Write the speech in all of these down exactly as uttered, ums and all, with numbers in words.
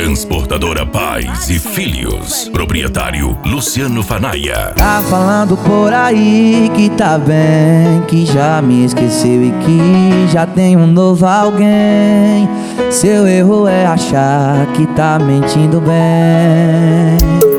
Transportadora Pais e Filhos. Proprietário Luciano Fanaia. Tá falando por aí que tá bem, que já me esqueceu e que já tem um novo alguém. Seu erro é achar que tá mentindo bem.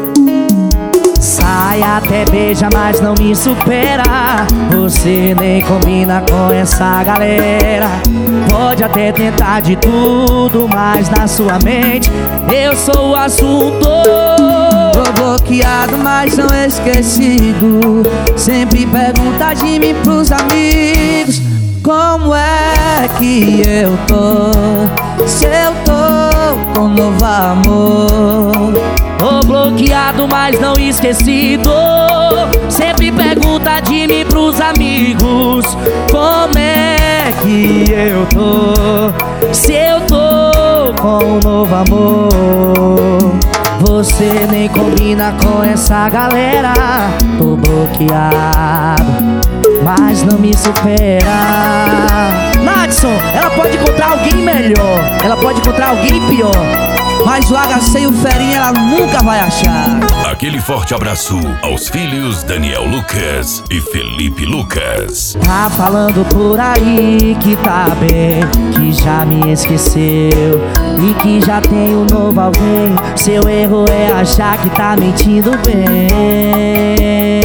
Sai até beija, mas não me supera. Você nem combina com essa galera. Pode até tentar de tudo, mas na sua mente eu sou o assunto. Tô bloqueado, mas não esquecido. Sempre pergunta de mim pros amigos: como é que eu tô? Se eu tô com novo amor. Tô bloqueado, mas não esquecido. Sempre pergunta de mim pros amigos: como é que eu tô? Se eu tô com um novo amor. Você nem combina com essa galera. Tô bloqueado, mas não me supera. Nadson, ela pode encontrar alguém melhor, ela pode encontrar alguém pior, mas o H C e o Ferinha ela nunca vai achar. Aquele forte abraço aos filhos Daniel Lucas e Felipe Lucas. Tá falando por aí que tá bem, que já me esqueceu e que já tem um novo alguém. Seu erro é achar que tá mentindo bem.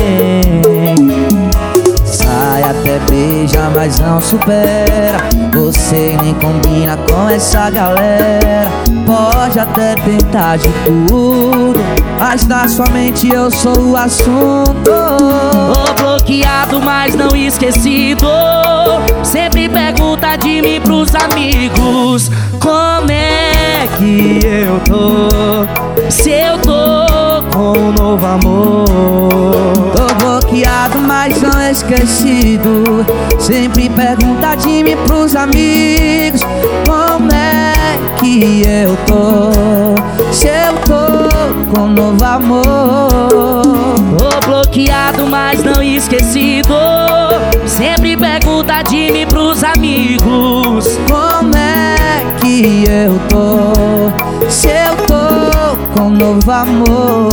Sai até beija, mas não supera. Você nem combina com essa galera. Pode até tentar de tudo, mas na sua mente eu sou o assunto. Tô bloqueado, mas não esquecido. Sempre pergunta de mim pros amigos: como é que eu tô? Se eu tô com um novo amor. Tô bloqueado, mas não esquecido. Sempre pergunta de mim pros amigos: como é que eu tô? Se eu tô com um novo amor. Tô bloqueado, mas não esquecido. Sempre pergunta de mim pros amigos: como é que eu tô? Se eu tô com um novo amor.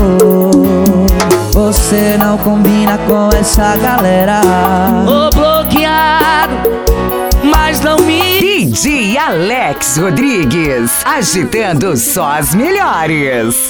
Você não combina com essa galera. Tô bloqueado, mas não me... D J Alex Rodrigues, agitando só as melhores.